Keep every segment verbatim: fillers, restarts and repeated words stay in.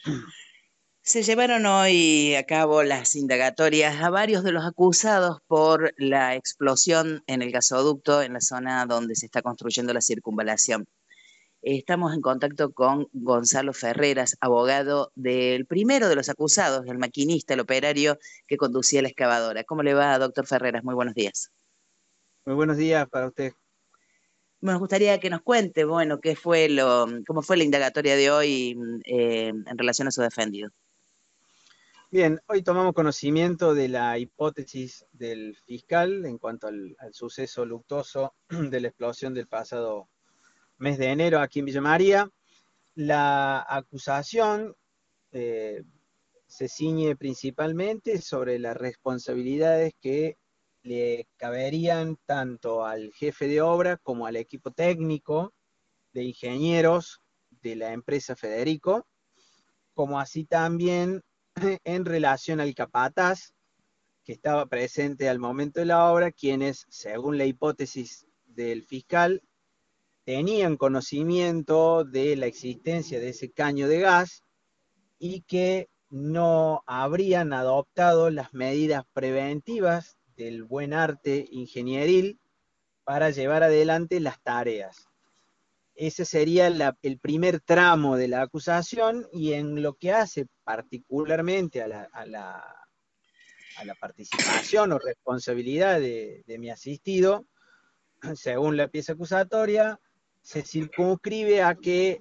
Se llevaron hoy a cabo las indagatorias a varios de los acusados por la explosión en el gasoducto en la zona donde se está construyendo la circunvalación. Estamos en contacto con Gonzalo Ferreras, abogado del primero de los acusados, el maquinista, el operario que conducía la excavadora. ¿Cómo le va, doctor Ferreras? Muy buenos días. Muy buenos días para usted. Nos gustaría que nos cuente, bueno, qué fue lo, cómo fue la indagatoria de hoy eh, en relación a su defendido. Bien, hoy tomamos conocimiento de la hipótesis del fiscal en cuanto al, al suceso luctuoso de la explosión del pasado mes de enero aquí en Villa María. La acusación eh, se ciñe principalmente sobre las responsabilidades que le caberían tanto al jefe de obra como al equipo técnico de ingenieros de la empresa Federico, como así también en relación al capataz que estaba presente al momento de la obra, quienes, según la hipótesis del fiscal, tenían conocimiento de la existencia de ese caño de gas y que no habrían adoptado las medidas preventivas del buen arte ingenieril para llevar adelante las tareas. Ese sería la, el primer tramo de la acusación, y en lo que hace particularmente a la, a la, a la participación o responsabilidad de, de mi asistido, según la pieza acusatoria, se circunscribe a que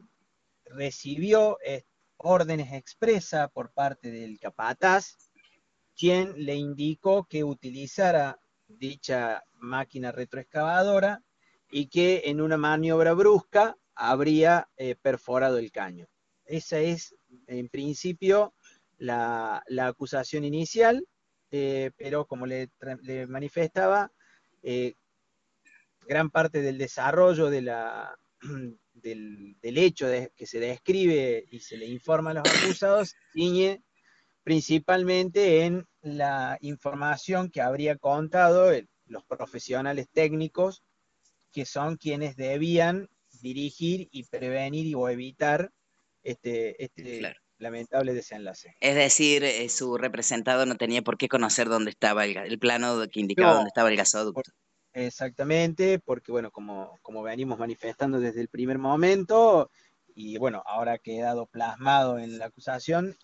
recibió eh, órdenes expresas por parte del capataz, quien le indicó que utilizara dicha máquina retroexcavadora y que en una maniobra brusca habría eh, perforado el caño. Esa es, en principio, la, la acusación inicial, eh, pero como le, le manifestaba, eh, gran parte del desarrollo de la, del, del, hecho de, que se describe y se le informa a los acusados ciñe principalmente en la información que habría contado el, los profesionales técnicos, que son quienes debían dirigir y prevenir y, o evitar este, este Claro. lamentable desenlace. Es decir, eh, su representado no tenía por qué conocer dónde estaba el, el plano que indicaba No, dónde estaba el por, gasoducto. exactamente, porque bueno, como, como venimos manifestando desde el primer momento, y bueno, ahora ha quedado plasmado en la acusación,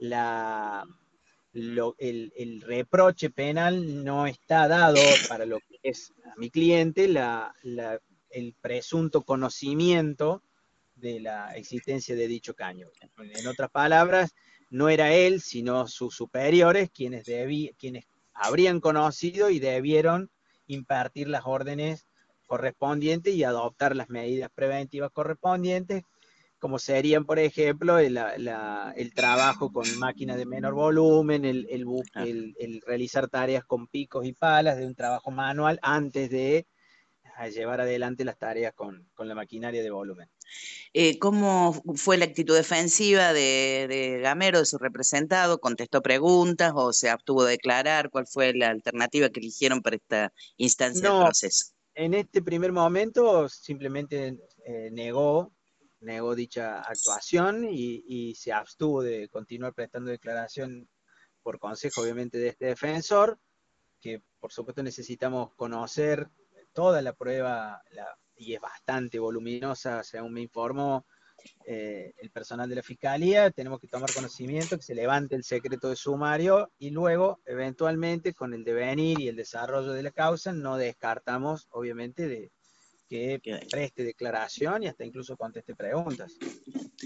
la, lo, el, el, reproche penal no está dado para lo que es a mi cliente la, la, el presunto conocimiento de la existencia de dicho caño. En otras palabras, no era él, sino sus superiores quienes, debí, quienes habrían conocido y debieron impartir las órdenes correspondientes y adoptar las medidas preventivas correspondientes, como serían, por ejemplo, el, la, el trabajo con máquinas de menor volumen, el, el, Ah. el, el, realizar tareas con picos y palas de un trabajo manual antes de llevar adelante las tareas con, con la maquinaria de volumen. Eh, ¿Cómo fue la actitud defensiva de, de Gamero, de su representado? ¿Contestó preguntas o se abstuvo de declarar? ¿Cuál fue la alternativa que eligieron para esta instancia del No, proceso? en este primer momento simplemente eh, negó, negó dicha actuación y, y se abstuvo de continuar prestando declaración por consejo, obviamente, de este defensor, que por supuesto necesitamos conocer toda la prueba, la, y es bastante voluminosa, según me informó eh, el personal de la Fiscalía. Tenemos que tomar conocimiento, que se levante el secreto de sumario y luego, eventualmente, con el devenir y el desarrollo de la causa, no descartamos, obviamente, de que preste declaración y hasta incluso conteste preguntas.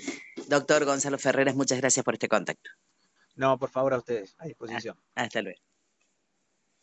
Doctor Gonzalo Ferreras, muchas gracias por este contacto. No, por favor, a ustedes, a Ah, disposición. hasta luego.